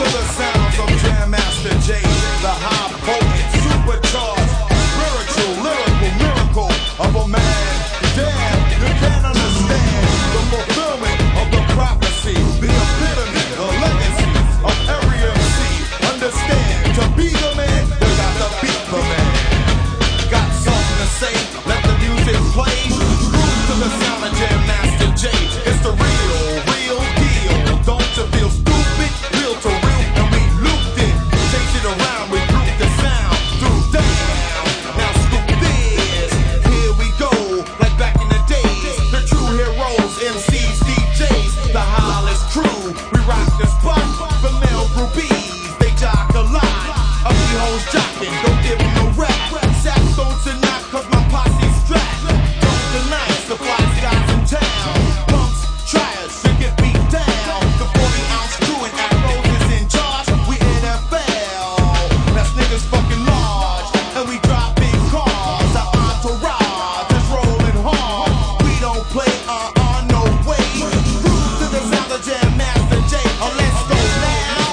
to the sounds of Jam Master Jay, the high potent, supercharged, spiritual, lyrical miracle of a man. Damn, you can't understand the fulfillment of the prophecy, the epitome, the legacy of every MC. Understand, to be the man, you got to beat the man. Got something to say, let the music play. Cruise to the sound of Jam Master Jay. It's the real deal. Don't you feel stupid? Real to real, and we looped it. Chase it around, we grouped the sound through down. Now scoop this, here we go, like back in the days. The true heroes, MCs, DJs, the Hollis crew. We rock the spot, the male groupies, they jock a lot. Ugly hoes jocking, don't give them no rap. Sax don't tonight, cause my posse's strapped. Don't deny it's the flyest guys in town. Punks, tryers, should get beat down. The 40-ounce crew and Afros is in charge. We NFL, that's niggas fucking large. And we drive big cars, our entourage is rolling hard. We don't play, no way. Cruise to the sound of Jam Master Jay. Oh, let's go now.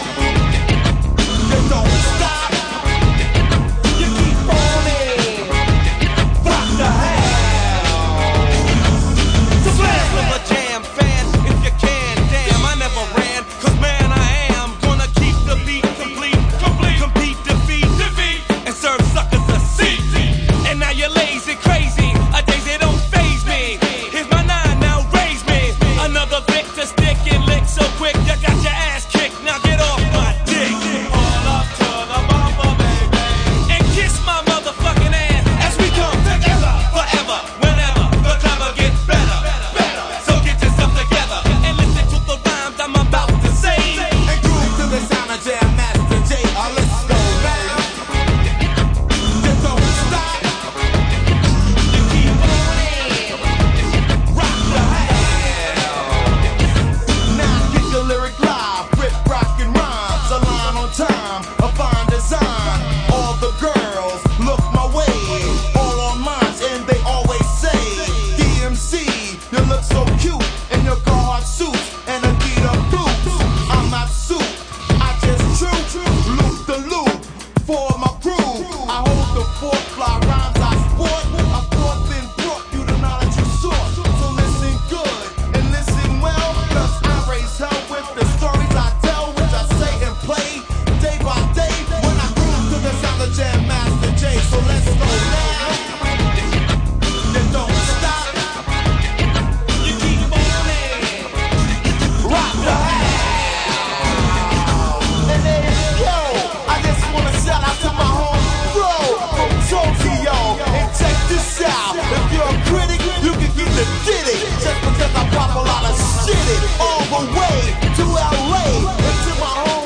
You don't stop. You keep on it. Rock the house. So blast of a Jam fan, if you can. Damn, I never ran, cause man I am gonna keep the beat complete, compete, defeat, and serve suckers a seat. And now you're lazy, crazy, a days they don't faze me. Here's my 9, now raise me. Another Victor stick and lick so quick, you got your ass kicked, now get off my dick. All up to the bumper, baby, and kiss my motherfucking ass as we come together, forever, whenever, the clever gets better. So get yourself together and listen to the rhymes I'm about to say. And groove to the sound of Jam Master Jay. Oh, let's go now. You don't stop. You keep on it. Rock the house. Now get your lyric live. Rip, rock, and rhymes. A line on time. A fine design. All the girls look my way. All on mine, and they always say, DMC, you look so cute in your Carhartt suits and Adidas boots. I'm not suit, I just true. Loop the loop for my crew. I hold the fort, fly rhymes I sport. I brought then brought you the knowledge you sought. So listen good and listen well, cause I raise hell with the stories I tell, which I say and play day by day when I groove to the sound of Jam Master Jay. So let's go now. You don't stop. You keep on it. Rock the house. And there you go. I just wanna shout out to my home bro from Tokyo. And check this out. If you're a critic, you can get the ditty. Just because I pop a lot of shit all the way to LA. And to my home